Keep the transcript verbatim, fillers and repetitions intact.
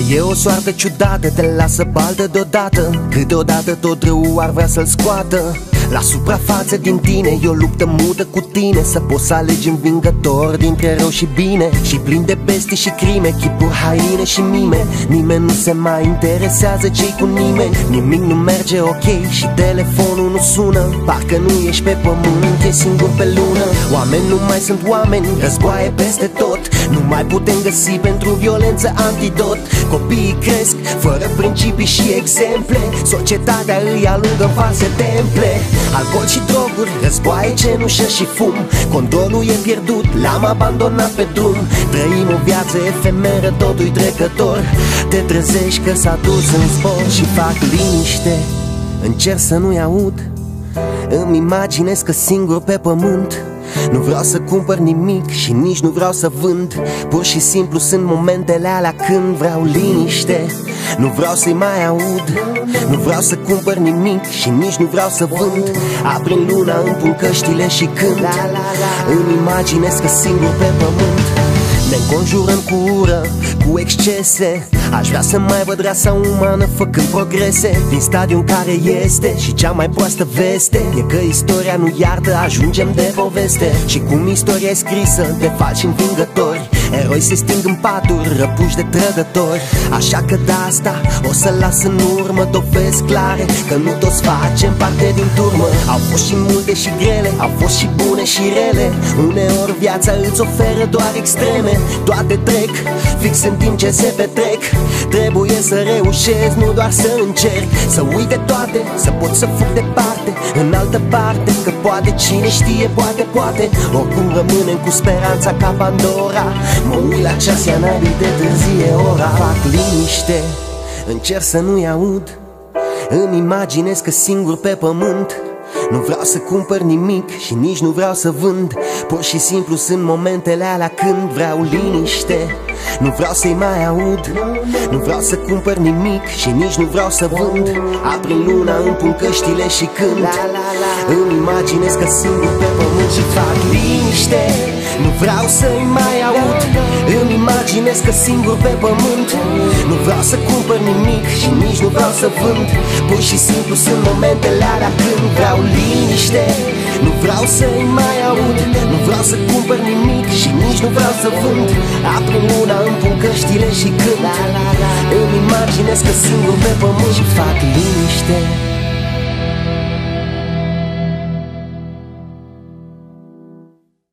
E o soartă ciudată, te lasă baldă deodată. Câteodată tot rău ar vrea să-l scoată la suprafață din tine. E o luptă mută cu tine, să poți să alegi învingător dintre rău și bine. Și plin de bestii și crime, chipuri, haine și mime. Nimeni nu se mai interesează ce-i cu nimeni. Nimic nu merge ok și telefonul nu sună. Parcă nu ești pe pământ, e singur pe lună. Oameni nu mai sunt oameni, războaie peste tot. Nu mai putem găsi pentru violență antidot. Copiii cresc fără principii și exemple. Societatea îi alungă în false temple. Alcool și droguri, războaie, cenușă și fum. Controlul e pierdut, l-am abandonat pe drum. Trăim o viață efemeră, totul-i trecător. Te trezești că s-a dus în zbor și fac liniște. Încerc să nu-i aud, îmi imaginez că singur pe pământ. Nu vreau să cumpăr nimic și nici nu vreau să vând. Pur și simplu sunt momentele alea când vreau liniște. Nu vreau să-i mai aud, nu vreau să cumpăr nimic și nici nu vreau să vând. Aprind luna, îmi pun căștile și cânt. Îmi imaginez că singur pe pământ. Ne înconjurăm cu ură, cu excese. Aș vrea să mai văd rața umană făcând progrese din stadiul în care este. Și cea mai proastă veste e că istoria nu iartă, ajungem de poveste. Și cum istoria e scrisă, te faci învingători. Eroi se sting în paturi, răpuși de trădători. Așa că de asta o să las în urmă dovezi clare că nu toți facem parte din turmă. Au fost și multe și grele, au fost și bune și rele. Uneori viața îți oferă doar extreme. Toate trec, fix în timp ce se petrec. Trebuie să reușesc, nu doar să încerc. Să uite toate, să pot să fug departe, în altă parte. Că poate, cine știe, poate, poate. Oricum rămânem cu speranța ca Pandora. Mă uit la ceas, ia naibii de târzie ora. Fac liniște, încerc să nu-i aud, îmi imaginez că singur pe pământ. Nu vreau să cumpăr nimic și nici nu vreau să vând. Pur și simplu sunt momentele alea când vreau liniște. Nu vreau să-i mai aud, nu vreau să cumpăr nimic și nici nu vreau să vând. Aprind luna, îmi pun căștile și cânt. Îmi imaginez că singur pe pământ și fac liniște. Nu vreau să-i mai aud, îmi imaginez că singur pe pământ. Nu vreau să cumpăr nimic și nici nu vreau să vând. Pur și simplu sunt momentele alea când vreau liniște. Nu vreau să-i mai aud, nu vreau să cumpăr nimic și nici nu vreau să vând. Aprind luna, îmi pun căștile și cânt. Îmi imaginez că singur pe pământ și fac